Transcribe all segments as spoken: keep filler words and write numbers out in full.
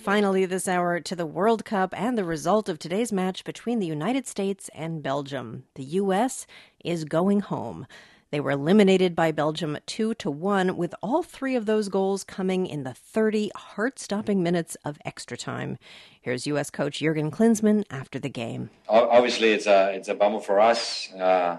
Finally, this hour to the World Cup and the result of today's match between the United States and Belgium. The U S is going home. They were eliminated by Belgium two to one, with all three of those goals coming in the thirty heart-stopping minutes of extra time. Here's U S coach Jurgen Klinsmann after the game. Obviously, it's a it's a bummer for us, uh,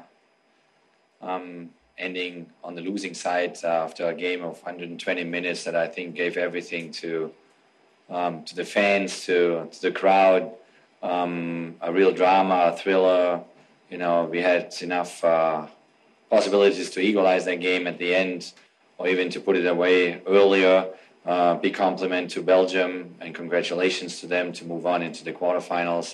um, ending on the losing side uh, after a game of one hundred twenty minutes that I think gave everything to um, to the fans, to, to the crowd, um, a real drama, a thriller. You know, we had enough Uh, possibilities to equalize that game at the end, or even to put it away earlier. Uh, big compliment to Belgium and congratulations to them to move on into the quarterfinals.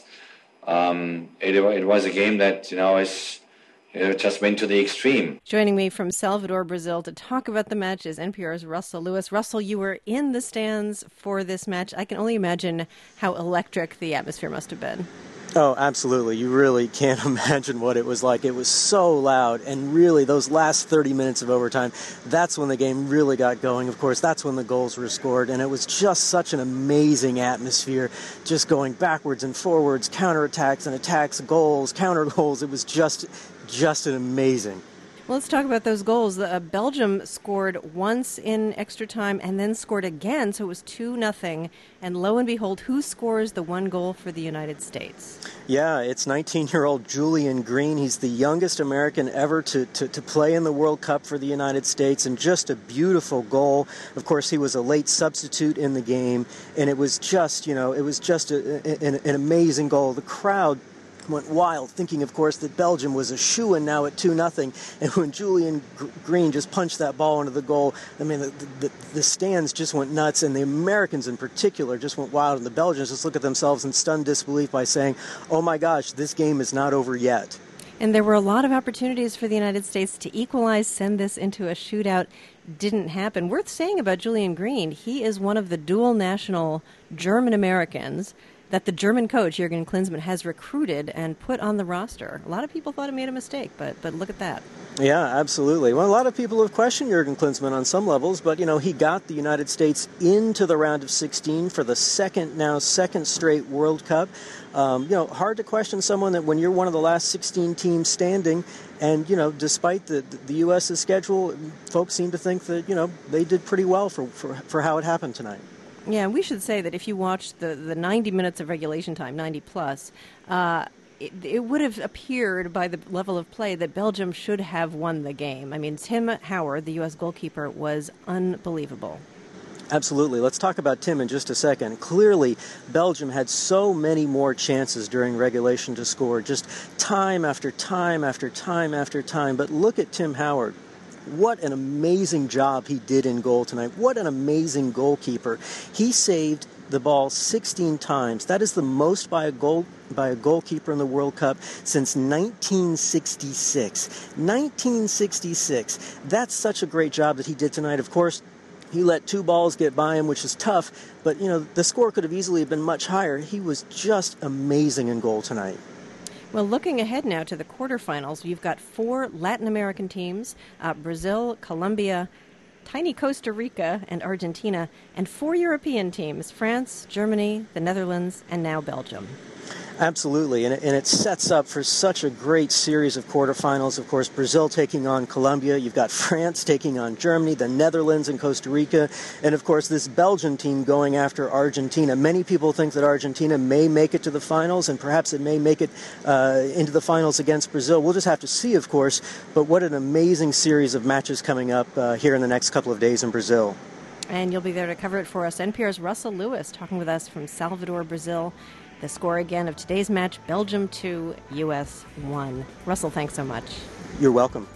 Um, it, it was a game that, you know, is it just went to the extreme. Joining me from Salvador, Brazil, to talk about the match is N P R's Russell Lewis. Russell, you were in the stands for this match. I can only imagine how electric the atmosphere must have been. Oh, absolutely. You really can't imagine what it was like. It was so loud, and really those last thirty minutes of overtime, that's when the game really got going. Of course, that's when the goals were scored, and it was just such an amazing atmosphere, just going backwards and forwards, counterattacks and attacks, goals, counter goals. It was just, just an amazing. Well, let's talk about those goals. Uh, Belgium scored once in extra time and then scored again, so it was two nothing. And lo and behold, who scores the one goal for the United States? Yeah, it's nineteen-year-old Julian Green. He's the youngest American ever to, to, to play in the World Cup for the United States, and just a beautiful goal. Of course, he was a late substitute in the game, and it was just, you know, it was just a, an, an amazing goal. The crowd went wild, thinking, of course, that Belgium was a shoo-in now at two nothing. And when Julian Green just punched that ball into the goal, I mean, the, the, the stands just went nuts, and the Americans in particular just went wild, and the Belgians just look at themselves in stunned disbelief by saying, oh my gosh, this game is not over yet. And there were a lot of opportunities for the United States to equalize, send this into a shootout. Didn't happen. Worth saying about Julian Green, he is one of the dual national German Americans that the German coach, Jurgen Klinsmann, has recruited and put on the roster. A lot of people thought he made a mistake, but but look at that. Yeah, absolutely. Well, a lot of people have questioned Jurgen Klinsmann on some levels, but, you know, he got the United States into the round of sixteen for the second, now second straight World Cup. Um, you know, hard to question someone that when you're one of the last sixteen teams standing, and, you know, despite the the U.S.'s schedule, folks seem to think that, you know, they did pretty well for, for, for how it happened tonight. Yeah, we should say that if you watched the, the ninety minutes of regulation time, ninety plus, uh, it, it would have appeared by the level of play that Belgium should have won the game. I mean, Tim Howard, the U S goalkeeper, was unbelievable. Absolutely. Let's talk about Tim in just a second. Clearly, Belgium had so many more chances during regulation to score, just time after time after time after time. But look at Tim Howard. What an amazing job he did in goal tonight. What an amazing goalkeeper. He saved the ball sixteen times. That is the most by a goal by a goalkeeper in the World Cup since nineteen sixty-six. nineteen sixty-six. That's such a great job that he did tonight. Of course, he let two balls get by him, which is tough, but, you know, the score could have easily been much higher. He was just amazing in goal tonight. Well, looking ahead now to the quarterfinals, you've got four Latin American teams, uh, Brazil, Colombia, tiny Costa Rica, and Argentina, and four European teams, France, Germany, the Netherlands, and now Belgium. Absolutely, and it, and it sets up for such a great series of quarterfinals. Of course, Brazil taking on Colombia. You've got France taking on Germany, the Netherlands and Costa Rica, and of course this Belgian team going after Argentina. Many people think that Argentina may make it to the finals, and perhaps it may make it uh, into the finals against Brazil. We'll just have to see, of course, but what an amazing series of matches coming up uh, here in the next couple of days in Brazil. And you'll be there to cover it for us. N P R's Russell Lewis talking with us from Salvador, Brazil. The score again of today's match, Belgium two, U S one. Russell, thanks so much. You're welcome.